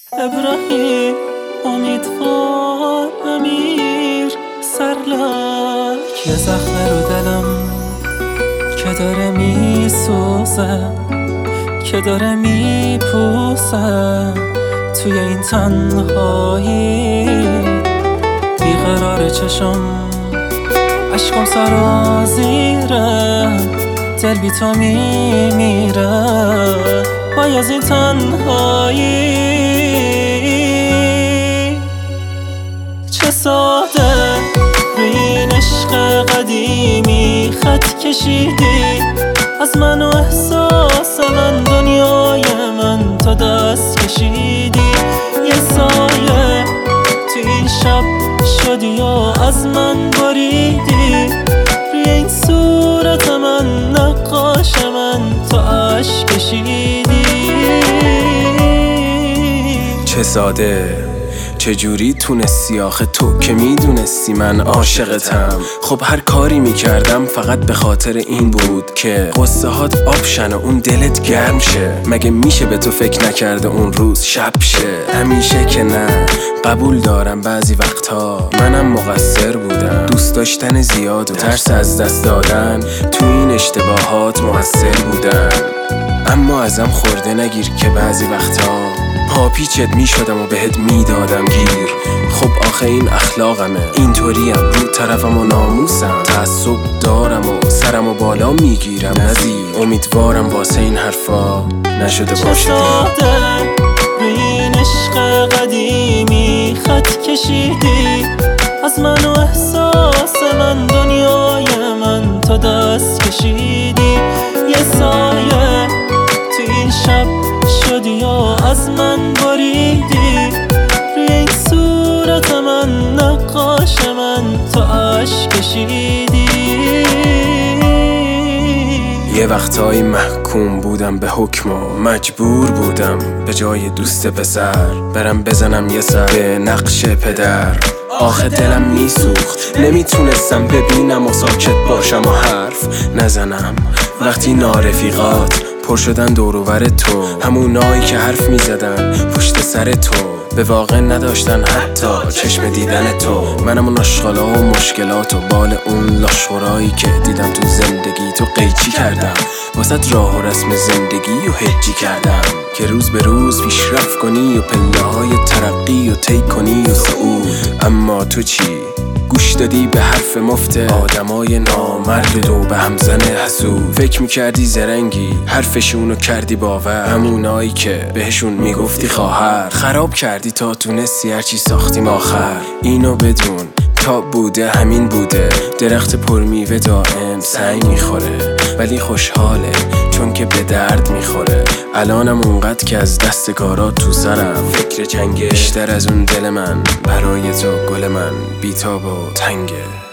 ابراهیم امیدوار امیر سرلک یه زخم رو دلم که داره میسوزه، که داره میپوسه توی این تنهایی. بیقرار چشم عشقم سرازیره، دل بی تو میمیره وای از این تنهایی. چه ساده روی این عشق قدیمی خط کشیدی از من و احساس من، دنیای من تا دست کشیدی. یه سایه تو این شب شدی و از من بریدی، روی این صورت من نقاش من تو عشق کشیدی. چه ساده چجوری تونستی آخه تو که میدونستی من عاشقتم. خب هر کاری میکردم فقط به خاطر این بود که قصه هات آب شن و اون دلت گرم شه. مگه میشه به تو فکر نکرده اون روز شب شه؟ همیشه که نه، قبول دارم بعضی وقتها منم مقصر بودم، دوست داشتن زیاد و ترس از دست دادن تو این اشتباهات مقصر بودم. اما ازم خورده نگیر که بعضی وقتها پاپیچت میشدم و بهت میدادم گیر. خب آخه این اخلاقمه، اینطوریم، رو طرفم و ناموسم، تعصب دارم و سرم و بالا میگیرم نزیر. امیدوارم واسه این حرفا نشده باشه. چه ساده روی این عشق قدیمی خط کشیدی از من و احساس من، دنیای من تا دست کشیدی. یه سایه تو این شب شدی و از من بریدی، روی این صورت من نقاش من تو عشق کشیدی. یه وقتایی محکوم بودم به حکم و مجبور بودم به جای دوست پسر برم بزنم یه سر به نقش پدر. آخه دلم میسوخت، نمیتونستم ببینم و ساکت باشم و حرف نزنم وقتی نارفیقات پر شدن دوروبر تو، همونایی که حرف میزدن پشت سر تو، به واقع نداشتن حتی چشم دیدن تو. منم اون اشغالا و مشکلات و بال اون لاشخورایی که دیدم تو زندگی تو قیچی کردم، واسه راه و رسم زندگی و هجی کردم که روز به روز پیشرفت کنی و پله های ترقی و طی کنی و صعود. اما تو چی؟ گوش دادی به حرف مفت آدمای نامرد و به همزن حسود. فکر میکردی زرنگی، حرفشونو کردی باور، همونایی که بهشون میگفتی خواهر. خراب کردی تا تونستی هرچی ساختیم آخر. اینو بدون تا بوده همین بوده، درخت پرمیوه دائم سنگ میخوره ولی خوشحاله چون که به درد میخوره. الانم اونقدر که از دست کارات تو سرم، فکر جنگه بیشتر از اون دل من برای تو گل من بیتاب و تنگه.